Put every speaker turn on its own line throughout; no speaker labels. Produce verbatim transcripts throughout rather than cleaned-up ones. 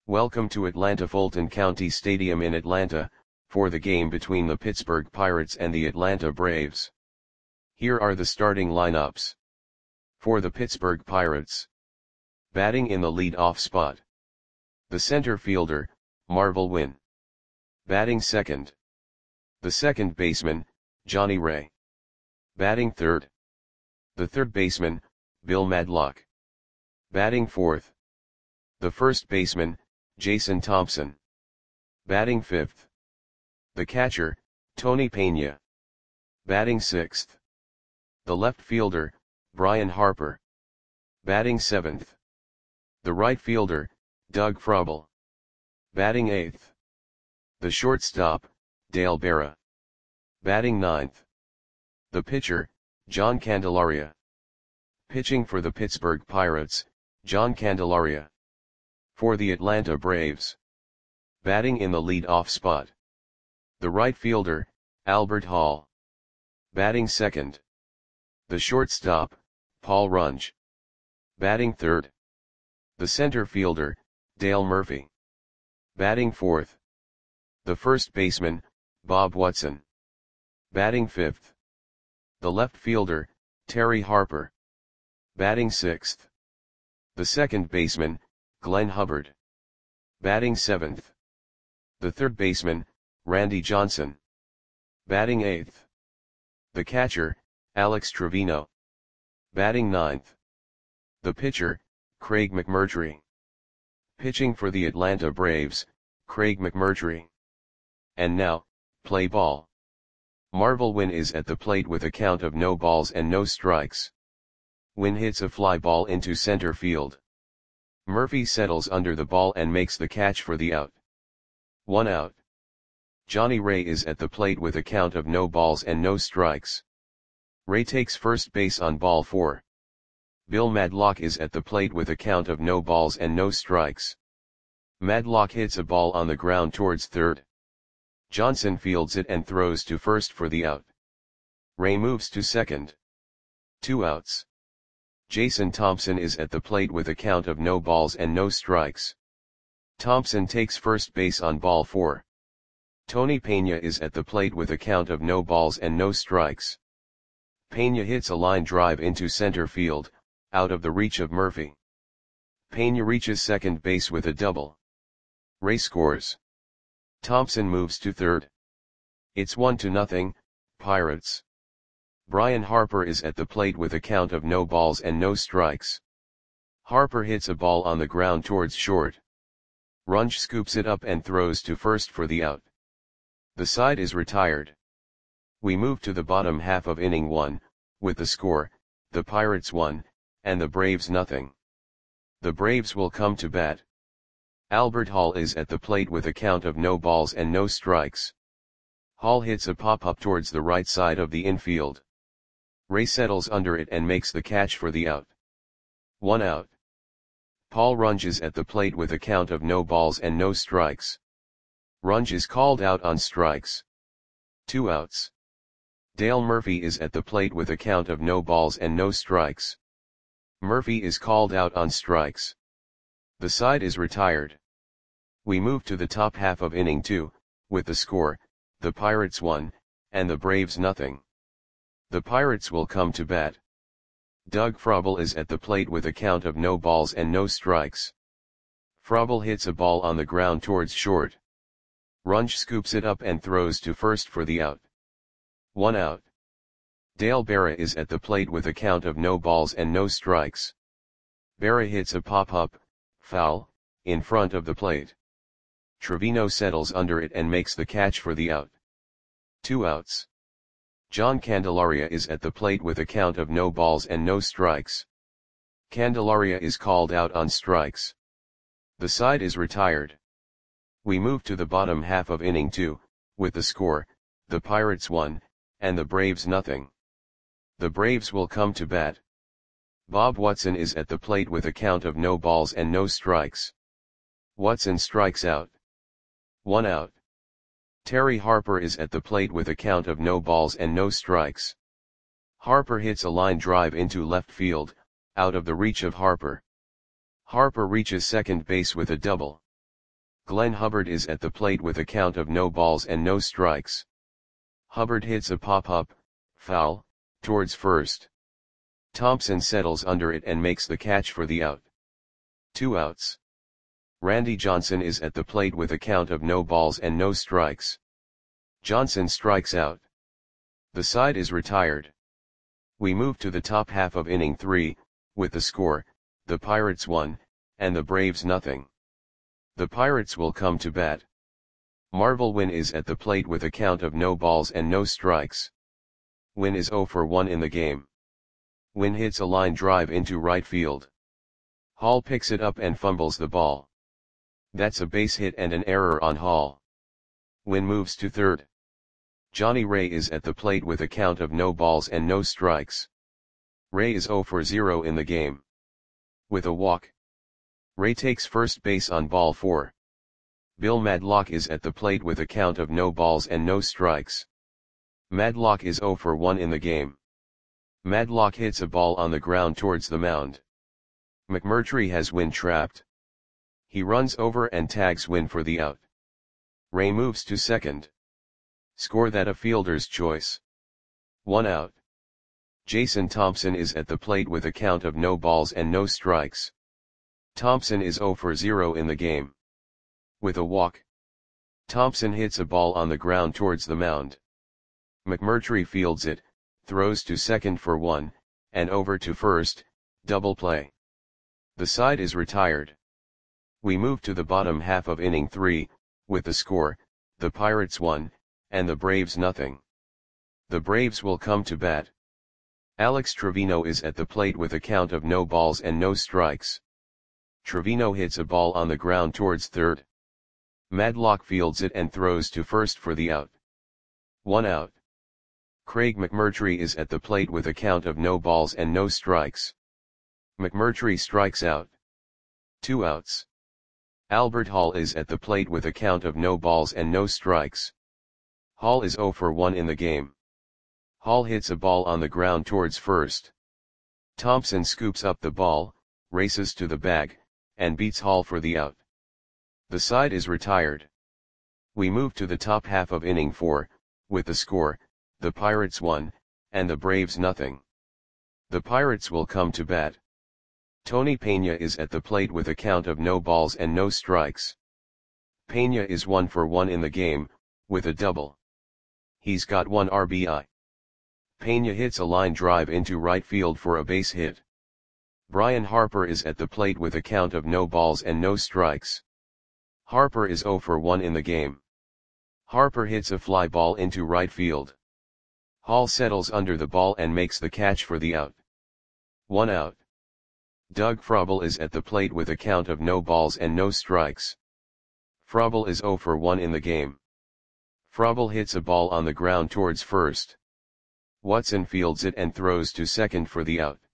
Welcome to Atlanta Fulton County Stadium in Atlanta, for the game between the Pittsburgh Pirates and the Atlanta Braves. Here are the starting lineups. For the Pittsburgh Pirates. Batting in the lead-off spot. The center fielder, Marvel Wynn. Batting second. The second baseman, Johnny Ray. Batting third. The third baseman, Bill Madlock. Batting fourth. The first baseman, Jason Thompson. Batting fifth. The catcher, Tony Pena. Batting sixth. The left fielder, Brian Harper. Batting seventh. The right fielder, Doug Frobel. Batting eighth. The shortstop, Dale Berra. Batting ninth. The pitcher, John Candelaria. Pitching for the Pittsburgh Pirates, John Candelaria. For the Atlanta Braves. Batting in the lead-off spot. The right fielder, Albert Hall. Batting second. The shortstop, Paul Runge. Batting third. The center fielder, Dale Murphy. Batting fourth. The first baseman, Bob Watson. Batting fifth. The left fielder, Terry Harper. Batting sixth. The second baseman, Glenn Hubbard. Batting seventh. The third baseman, Randy Johnson. Batting eighth. The catcher, Alex Trevino. Batting ninth. The pitcher, Craig McMurtry. Pitching for the Atlanta Braves, Craig McMurtry. And now, play ball. Marvel Wynn is at the plate with a count of no balls and no strikes. Wynn hits a fly ball into center field. Murphy settles under the ball and makes the catch for the out. One out. Johnny Ray is at the plate with a count of no balls and no strikes. Ray takes first base on ball four. Bill Madlock is at the plate with a count of no balls and no strikes. Madlock hits a ball on the ground towards third. Johnson fields it and throws to first for the out. Ray moves to second. Two outs. Jason Thompson is at the plate with a count of no balls and no strikes. Thompson takes first base on ball four. Tony Pena is at the plate with a count of no balls and no strikes. Pena hits a line drive into center field, out of the reach of Murphy. Pena reaches second base with a double. Ray scores. Thompson moves to third. It's one to nothing, Pirates. Brian Harper is at the plate with a count of no balls and no strikes. Harper hits a ball on the ground towards short. Runge scoops it up and throws to first for the out. The side is retired. We move to the bottom half of inning one, with the score, the Pirates one, and the Braves nothing. The Braves will come to bat. Albert Hall is at the plate with a count of no balls and no strikes. Hall hits a pop-up towards the right side of the infield. Ray settles under it and makes the catch for the out. One out. Paul Runge is at the plate with a count of no balls and no strikes. Runge is called out on strikes. Two outs. Dale Murphy is at the plate with a count of no balls and no strikes. Murphy is called out on strikes. The side is retired. We move to the top half of inning two, with the score, the Pirates one, and the Braves nothing. The Pirates will come to bat. Doug Frobel is at the plate with a count of no balls and no strikes. Frobel hits a ball on the ground towards short. Runge scoops it up and throws to first for the out. One out. Dale Berra is at the plate with a count of no balls and no strikes. Berra hits a pop-up, foul, in front of the plate. Trevino settles under it and makes the catch for the out. Two outs. John Candelaria is at the plate with a count of no balls and no strikes. Candelaria is called out on strikes. The side is retired. We move to the bottom half of inning two, with the score, the Pirates one, and the Braves nothing. The Braves will come to bat. Bob Watson is at the plate with a count of no balls and no strikes. Watson strikes out. One out. Terry Harper is at the plate with a count of no balls and no strikes. Harper hits a line drive into left field, out of the reach of Harper. Harper reaches second base with a double. Glenn Hubbard is at the plate with a count of no balls and no strikes. Hubbard hits a pop-up, foul, towards first. Thompson settles under it and makes the catch for the out. Two outs. Randy Johnson is at the plate with a count of no balls and no strikes. Johnson strikes out. The side is retired. We move to the top half of inning three, with the score, the Pirates one, and the Braves nothing. The Pirates will come to bat. Marvel Wynn is at the plate with a count of no balls and no strikes. Wynn is oh for one in the game. Wynn hits a line drive into right field. Hall picks it up and fumbles the ball. That's a base hit and an error on Hall. Wynn moves to third. Johnny Ray is at the plate with a count of no balls and no strikes. Ray is oh for zero in the game. With a walk, Ray takes first base on ball four. Bill Madlock is at the plate with a count of no balls and no strikes. Madlock is oh for one in the game. Madlock hits a ball on the ground towards the mound. McMurtry has Wynn trapped. He runs over and tags Wynn for the out. Ray moves to second. Score that a fielder's choice. One out. Jason Thompson is at the plate with a count of no balls and no strikes. Thompson is oh for zero in the game. With a walk, Thompson hits a ball on the ground towards the mound. McMurtry fields it, throws to second for one, and over to first, double play. The side is retired. We move to the bottom half of inning three, with the score, the Pirates one, and the Braves nothing. The Braves will come to bat. Alex Trevino is at the plate with a count of no balls and no strikes. Trevino hits a ball on the ground towards third. Madlock fields it and throws to first for the out. One out. Craig McMurtry is at the plate with a count of no balls and no strikes. McMurtry strikes out. Two outs. Albert Hall is at the plate with a count of no balls and no strikes. Hall is oh for one in the game. Hall hits a ball on the ground towards first. Thompson scoops up the ball, races to the bag, and beats Hall for the out. The side is retired. We move to the top half of inning four, with the score, the Pirates one, and the Braves nothing. The Pirates will come to bat. Tony Pena is at the plate with a count of no balls and no strikes. Pena is one for one in the game, with a double. He's got one R B I. Pena hits a line drive into right field for a base hit. Brian Harper is at the plate with a count of no balls and no strikes. Harper is oh for one in the game. Harper hits a fly ball into right field. Hall settles under the ball and makes the catch for the out. One out. Doug Frobel is at the plate with a count of no balls and no strikes. Frobel is oh for one in the game. Frobel hits a ball on the ground towards first. Watson fields it and throws to second for the out.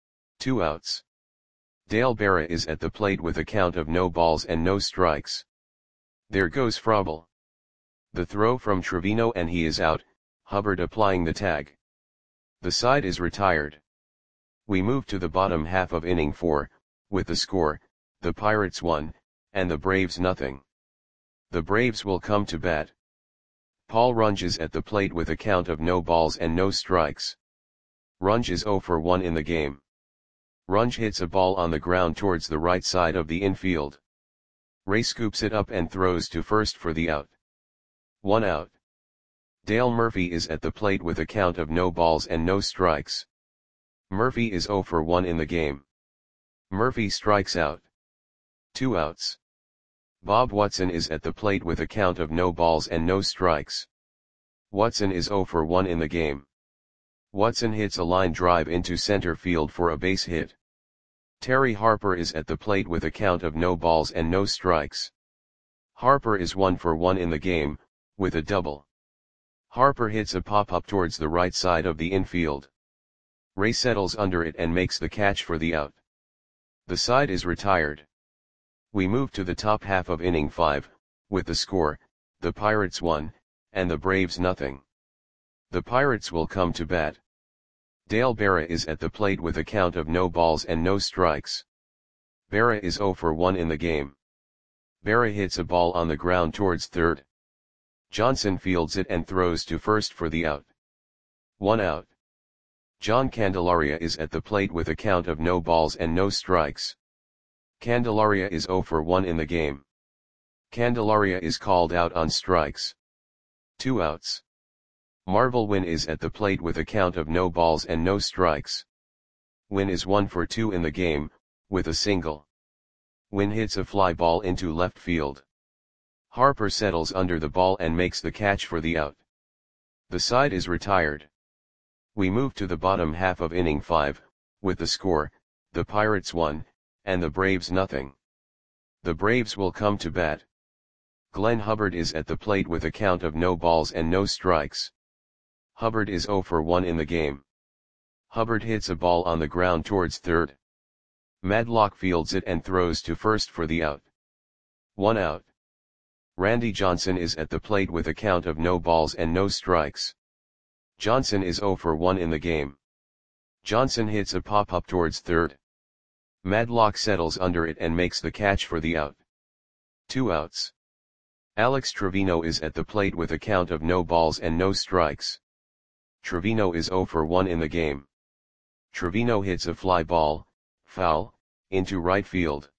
Two outs. Dale Berra is at the plate with a count of no balls and no strikes. There goes Frobel. The throw from Trevino and he is out, Hubbard applying the tag. The side is retired. We move to the bottom half of inning four, with the score, the Pirates one, and the Braves nothing. The Braves will come to bat. Paul Runge is at the plate with a count of no balls and no strikes. Runge is oh for one in the game. Runge hits a ball on the ground towards the right side of the infield. Ray scoops it up and throws to first for the out. One out. Dale Murphy is at the plate with a count of no balls and no strikes. Murphy is oh for one in the game. Murphy strikes out. Two outs. Bob Watson is at the plate with a count of no balls and no strikes. Watson is oh for one in the game. Watson hits a line drive into center field for a base hit. Terry Harper is at the plate with a count of no balls and no strikes. Harper is one for one in the game, with a double. Harper hits a pop-up towards the right side of the infield. Ray settles under it and makes the catch for the out. The side is retired. We move to the top half of inning five, with the score, the Pirates one, and the Braves nothing. The Pirates will come to bat. Dale Berra is at the plate with a count of no balls and no strikes. Berra is oh for one in the game. Berra hits a ball on the ground towards third. Johnson fields it and throws to first for the out. One out. John Candelaria is at the plate with a count of no balls and no strikes. Candelaria is zero for one in the game. Candelaria is called out on strikes. Two outs. Marvel Wynn is at the plate with a count of no balls and no strikes. Wynn is one for two in the game, with a single. Wynn hits a fly ball into left field. Harper settles under the ball and makes the catch for the out. The side is retired. We move to the bottom half of inning five, with the score, the Pirates one, and the Braves nothing. The Braves will come to bat. Glenn Hubbard is at the plate with a count of no balls and no strikes. Hubbard is zero for one in the game. Hubbard hits a ball on the ground towards third. Madlock fields it and throws to first for the out. One out. Randy Johnson is at the plate with a count of no balls and no strikes. Johnson is zero for one in the game. Johnson hits a pop-up towards third. Madlock settles under it and makes the catch for the out. Two outs. Alex Trevino is at the plate with a count of no balls and no strikes. Trevino is zero for one in the game. Trevino hits a fly ball, foul, into right field.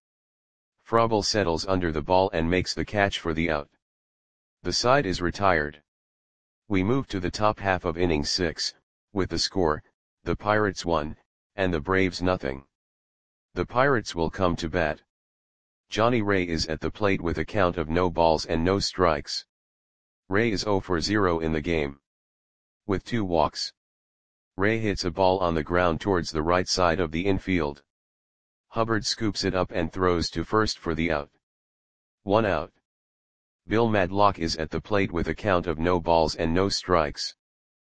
Frobel settles under the ball and makes the catch for the out. The side is retired. We move to the top half of inning six, with the score, the Pirates one, and the Braves nothing. The Pirates will come to bat. Johnny Ray is at the plate with a count of no balls and no strikes. Ray is zero for zero in the game. With two walks. Ray hits a ball on the ground towards the right side of the infield. Hubbard scoops it up and throws to first for the out. One out. Bill Madlock is at the plate with a count of no balls and no strikes.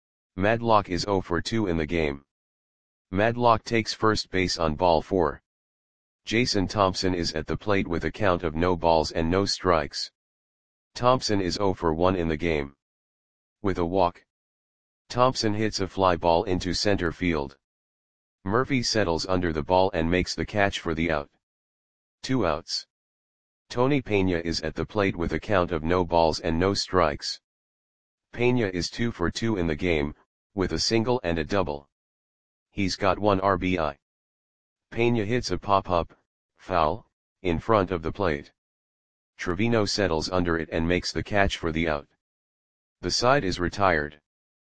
Madlock is zero for two in the game. Madlock takes first base on ball four. Jason Thompson is at the plate with a count of no balls and no strikes. Thompson is zero for one in the game. With a walk. Thompson hits a fly ball into center field. Murphy settles under the ball and makes the catch for the out. Two outs. Tony Pena is at the plate with a count of no balls and no strikes. Pena is two for two in the game, with a single and a double. He's got one R B I. Pena hits a pop-up, foul, in front of the plate. Trevino settles under it and makes the catch for the out. The side is retired.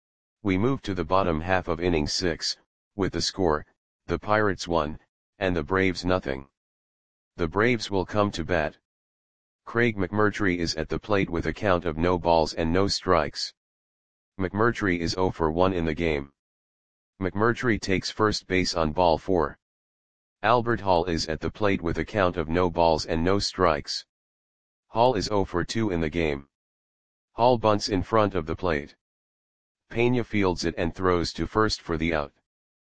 We move to the bottom half of inning six, with the score, the Pirates one, and the Braves nothing. The Braves will come to bat. Craig McMurtry is at the plate with a count of no balls and no strikes. McMurtry is zero for one in the game. McMurtry takes first base on ball four. Albert Hall is at the plate with a count of no balls and no strikes. Hall is zero for two in the game. Hall bunts in front of the plate. Pena fields it and throws to first for the out.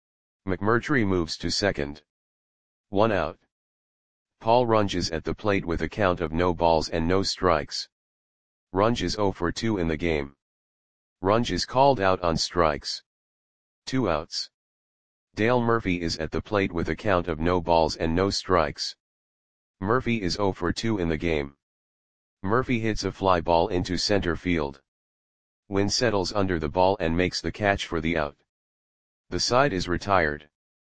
McMurtry moves to second. One out. Paul Runge is at the plate with a count of no balls and no strikes. Runge is zero for two in the game. Runge is called out on strikes. Two outs. Dale Murphy is at the plate with a count of no balls and no strikes. Murphy is zero for two in the game. Murphy hits a fly ball into center field. Wynn settles under the ball and makes the catch for the out. The side is retired.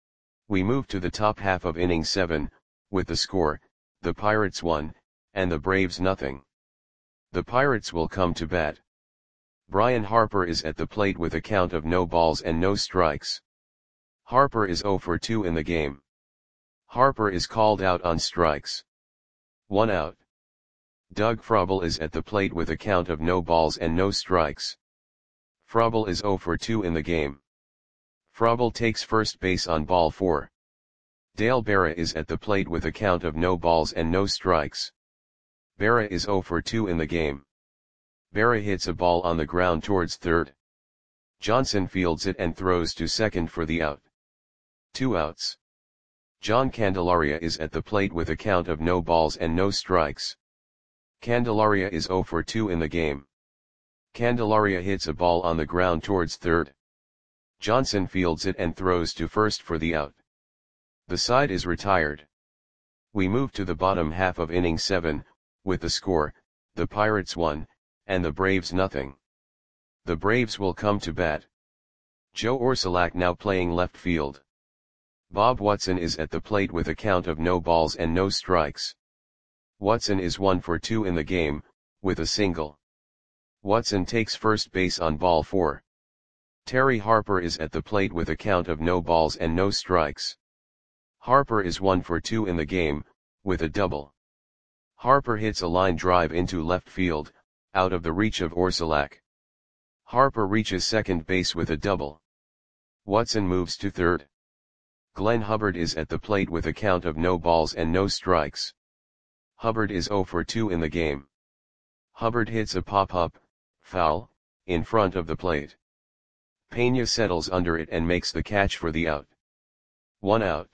We move to the top half of inning seven, with the score, the Pirates one, and the Braves nothing. The Pirates will come to bat. Brian Harper is at the plate with a count of no balls and no strikes. Harper is zero for two in the game. Harper is called out on strikes. One out. Doug Frobel is at the plate with a count of no balls and no strikes. Frobel is zero for two in the game. Frobel takes first base on ball four. Dale Berra is at the plate with a count of no balls and no strikes. Berra is zero for two in the game. Berra hits a ball on the ground towards third. Johnson fields it and throws to second for the out. Two outs. John Candelaria is at the plate with a count of no balls and no strikes. Candelaria is zero for two in the game. Candelaria hits a ball on the ground towards third. Johnson fields it and throws to first for the out. The side is retired. We move to the bottom half of inning seven, with the score, the Pirates one, and the Braves nothing. The Braves will come to bat. Joe Orsulak now playing left field. Bob Watson is at the plate with a count of no balls and no strikes. Watson is one for two in the game, with a single. Watson takes first base on ball four. Terry Harper is at the plate with a count of no balls and no strikes. Harper is one for two in the game, with a double. Harper hits a line drive into left field, out of the reach of Orsulak. Harper reaches second base with a double. Watson moves to third. Glenn Hubbard is at the plate with a count of no balls and no strikes. Hubbard is zero for two in the game. Hubbard hits a pop-up, foul, in front of the plate. Pena settles under it and makes the catch for the out. One out.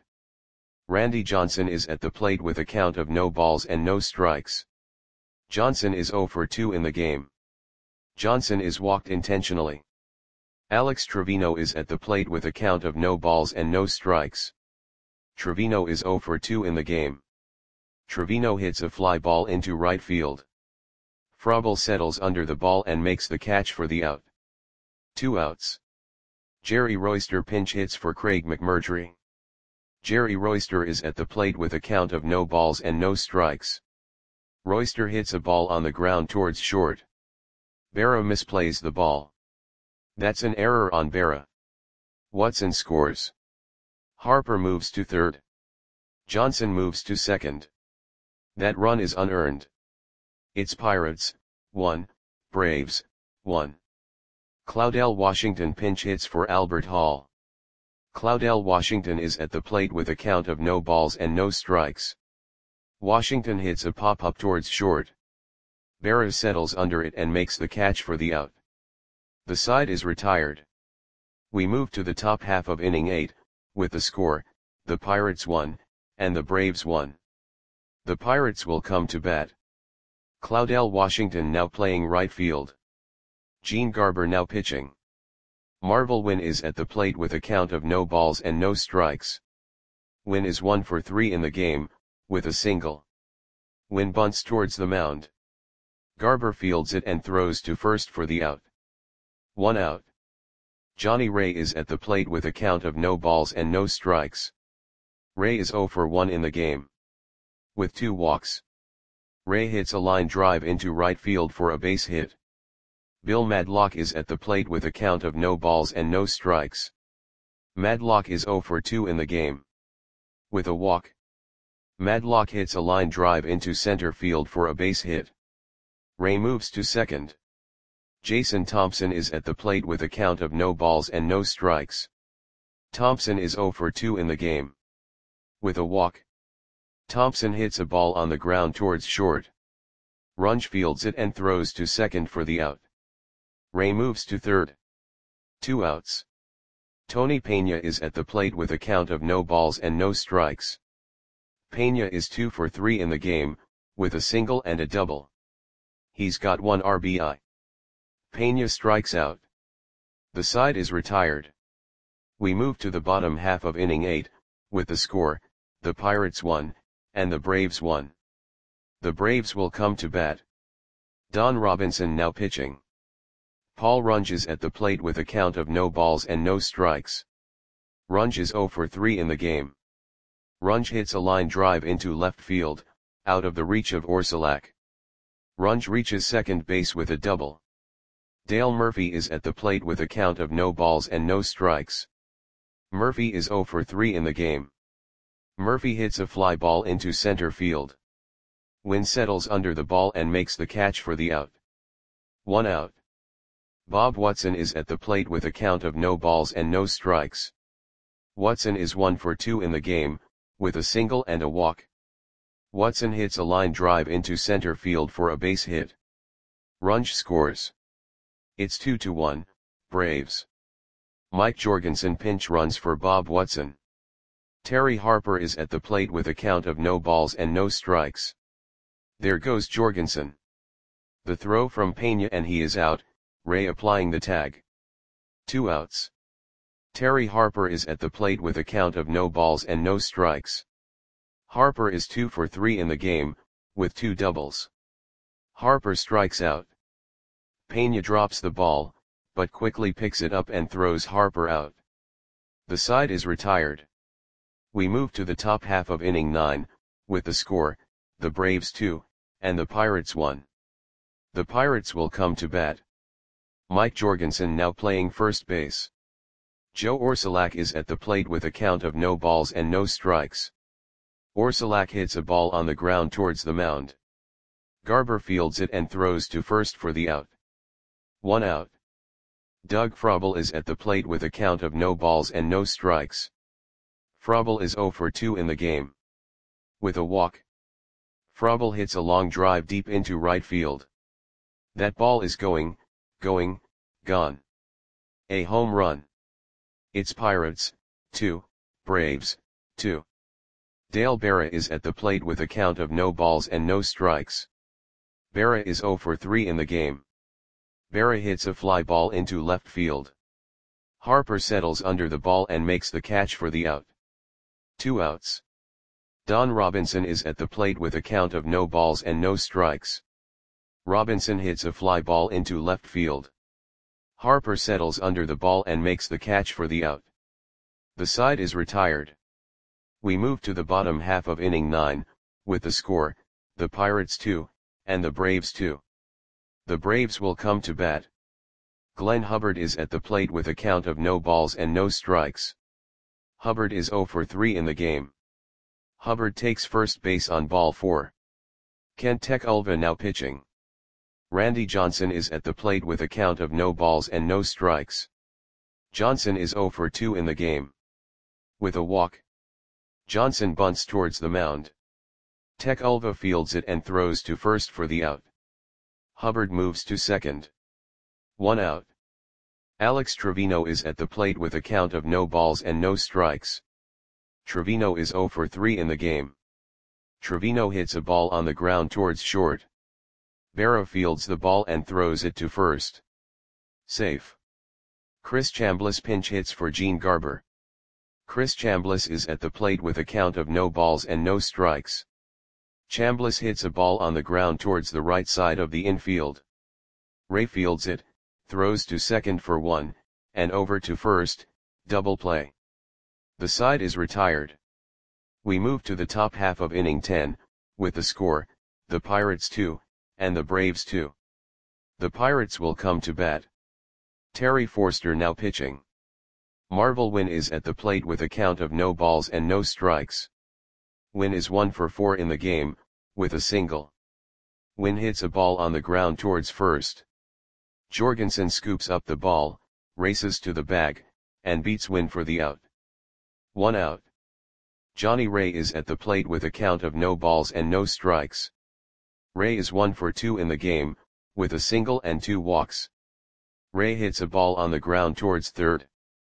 Randy Johnson is at the plate with a count of no balls and no strikes. Johnson is zero for two in the game. Johnson is walked intentionally. Alex Trevino is at the plate with a count of no balls and no strikes. Trevino is zero for two in the game. Trevino hits a fly ball into right field. Frobel settles under the ball and makes the catch for the out. Two outs. Jerry Royster pinch hits for Craig McMurtry. Jerry Royster is at the plate with a count of no balls and no strikes. Royster hits a ball on the ground towards short. Berra misplays the ball. That's an error on Berra. Watson scores. Harper moves to third. Johnson moves to second. That run is unearned. It's Pirates, one, Braves, one. Claudell Washington pinch hits for Albert Hall. Claudell Washington is at the plate with a count of no balls and no strikes. Washington hits a pop-up towards short. Berra settles under it and makes the catch for the out. The side is retired. We move to the top half of inning eight, with the score, the Pirates one, and the Braves one. The Pirates will come to bat. Claudell Washington now playing right field. Gene Garber now pitching. Marvel Wynn is at the plate with a count of no balls and no strikes. Wynn is one for three in the game, with a single. Wynn bunts towards the mound. Garber fields it and throws to first for the out. One out. Johnny Ray is at the plate with a count of no balls and no strikes. Ray is zero for one in the game. With two walks. Ray hits a line drive into right field for a base hit. Bill Madlock is at the plate with a count of no balls and no strikes. Madlock is zero for two in the game. With a walk. Madlock hits a line drive into center field for a base hit. Ray moves to second. Jason Thompson is at the plate with a count of no balls and no strikes. Thompson is zero for two in the game. With a walk. Thompson hits a ball on the ground towards short. Runge fields it and throws to second for the out. Ray moves to third. Two outs. Tony Pena is at the plate with a count of no balls and no strikes. Pena is two for three in the game, with a single and a double. He's got one R B I. Pena strikes out. The side is retired. We move to the bottom half of inning eight, with the score, the Pirates one, and the Braves one. The Braves will come to bat. Don Robinson now pitching. Paul Runge is at the plate with a count of no balls and no strikes. Runge is zero for three in the game. Runge hits a line drive into left field, out of the reach of Orsulak. Runge reaches second base with a double. Dale Murphy is at the plate with a count of no balls and no strikes. Murphy is zero for three in the game. Murphy hits a fly ball into center field. Wynn settles under the ball and makes the catch for the out. One out. Bob Watson is at the plate with a count of no balls and no strikes. Watson is one for two in the game, with a single and a walk. Watson hits a line drive into center field for a base hit. Runge scores. It's two to one, Braves. Mike Jorgensen pinch runs for Bob Watson. Terry Harper is at the plate with a count of no balls and no strikes. There goes Jorgensen. The throw from Pena and he is out, Ray applying the tag. Two outs. Terry Harper is at the plate with a count of no balls and no strikes. Harper is two for three in the game, with two doubles. Harper strikes out. Pena drops the ball, but quickly picks it up and throws Harper out. The side is retired. We move to the top half of inning nine, with the score, the Braves two, and the Pirates one. The Pirates will come to bat. Mike Jorgensen now playing first base. Joe Orsulak is at the plate with a count of no balls and no strikes. Orsulak hits a ball on the ground towards the mound. Garber fields it and throws to first for the out. One out. Doug Frobel is at the plate with a count of no balls and no strikes. Frobel is oh for two in the game. With a walk. Frobel hits a long drive deep into right field. That ball is going, going, gone. A home run. It's Pirates, two, Braves, two. Dale Berra is at the plate with a count of no balls and no strikes. Berra is oh for three in the game. Berra hits a fly ball into left field. Harper settles under the ball and makes the catch for the out. Two outs. Don Robinson is at the plate with a count of no balls and no strikes. Robinson hits a fly ball into left field. Harper settles under the ball and makes the catch for the out. The side is retired. We move to the bottom half of inning nine, with the score, the Pirates two, and the Braves two. The Braves will come to bat. Glenn Hubbard is at the plate with a count of no balls and no strikes. Hubbard is oh for three in the game. Hubbard takes first base on ball four. Kent Tekulve now pitching. Randy Johnson is at the plate with a count of no balls and no strikes. Johnson is oh for two in the game. With a walk. Johnson bunts towards the mound. Tekulve fields it and throws to first for the out. Hubbard moves to second. One out. Alex Trevino is at the plate with a count of no balls and no strikes. Trevino is oh for three in the game. Trevino hits a ball on the ground towards short. Berra fields the ball and throws it to first. Safe. Chris Chambliss pinch hits for Gene Garber. Chris Chambliss is at the plate with a count of no balls and no strikes. Chambliss hits a ball on the ground towards the right side of the infield. Ray fields it, throws to second for one, and over to first, double play. The side is retired. We move to the top half of inning ten, with the score, the Pirates two, and the Braves two. The Pirates will come to bat. Terry Forster now pitching. Marvel Wynn is at the plate with a count of no balls and no strikes. Wynn is one for four in the game, with a single. Wynn hits a ball on the ground towards first. Jorgensen scoops up the ball, races to the bag, and beats Wynn for the out. One out. Johnny Ray is at the plate with a count of no balls and no strikes. Ray is one for two in the game, with a single and two walks. Ray hits a ball on the ground towards third.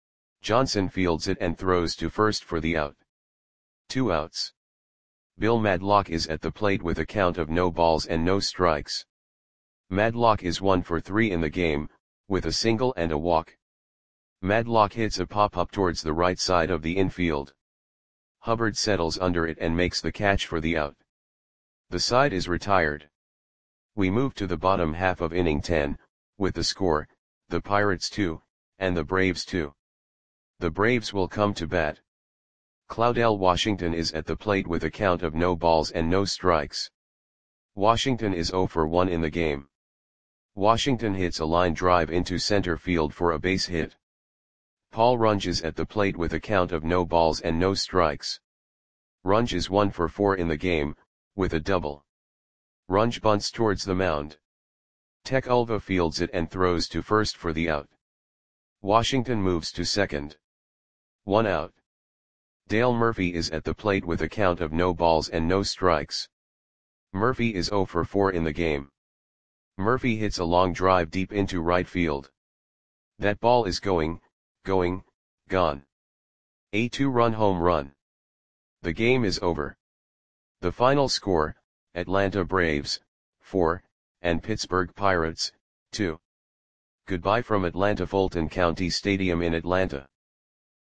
Johnson fields it and throws to first for the out. Two outs. Bill Madlock is at the plate with a count of no balls and no strikes. Madlock is one for three in the game, with a single and a walk. Madlock hits a pop-up towards the right side of the infield. Hubbard settles under it and makes the catch for the out. The side is retired. We move to the bottom half of inning ten, with the score, the Pirates two, and the Braves two. The Braves will come to bat. Claudell Washington is at the plate with a count of no balls and no strikes. Washington is oh for one in the game. Washington hits a line drive into center field for a base hit. Paul Runge is at the plate with a count of no balls and no strikes. Runge is one for four in the game, with a double. Runge bunts towards the mound. Tekulve fields it and throws to first for the out. Washington moves to second. One out. Dale Murphy is at the plate with a count of no balls and no strikes. Murphy is oh for four in the game. Murphy hits a long drive deep into right field. That ball is going, going, gone. A two-run home run. The game is over. The final score, Atlanta Braves, four, and Pittsburgh Pirates, two. Goodbye from Atlanta Fulton County Stadium in Atlanta.